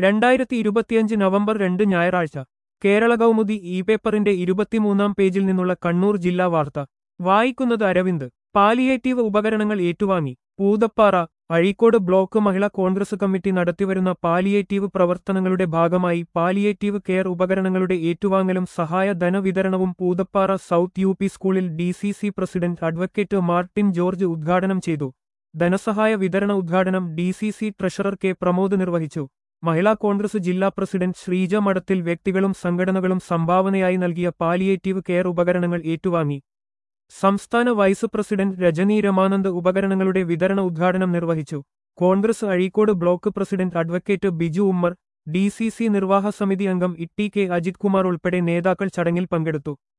2025 November 2 ഞായറാഴ്ച Kerala Kaumudi E പേപ്പറിന്റെ 23-ാം പേജിൽ നിന്നുള്ള കണ്ണൂർ ജില്ലാ വാർത്ത വായിക്കുന്നത് അരവിന്ദ്. പാലിയേറ്റീവ് ഉപകരണങ്ങൾ ഏറ്റുവാങ്ങി. പൂതപ്പാറ. അഴീക്കോട് ബ്ലോക്ക് മഹിളാ കോൺഗ്രസ് കമ്മിറ്റി നടത്തിവരുന്ന പാലിയേറ്റീവ് പ്രവർത്തനങ്ങളുടെ ഭാഗമായി പാലിയേറ്റീവ് കെയർ ഉപകരണങ്ങളുടെ ഏറ്റുവാങ്ങലും സഹായ ധനവിതരണവും പൂതപ്പാറ സൗത്ത് യു പി സ്കൂളിൽ DCC president advocate Martin George ഉദ്ഘാടനം ചെയ്തു. ധനസഹായ വിതരണ ഉദ്ഘാടനം DCC ട്രഷറർ കെ പ്രമോദ് നിർവഹിച്ചു. മഹിളാ കോൺഗ്രസ് ജില്ലാ പ്രസിഡന്റ് ശ്രീജ മഠത്തിൽ വ്യക്തികളും സംഘടനകളും സംഭാവനയായി നൽകിയ പാലിയേറ്റീവ് കെയർ ഉപകരണങ്ങൾ ഏറ്റുവാങ്ങി. സംസ്ഥാന വൈസ് പ്രസിഡന്റ് രജനി രമാനന്ദ് ഉപകരണങ്ങളുടെ വിതരണ ഉദ്ഘാടനം നിർവഹിച്ചു. Congress Azhikode block president advocate Biju Ummer, DCC നിർവാഹ സമിതി അംഗം ഇട്ടി കെ അജിത് കുമാർ ഉൾപ്പെടെ നേതാക്കൾ ചടങ്ങിൽ പങ്കെടുത്തു.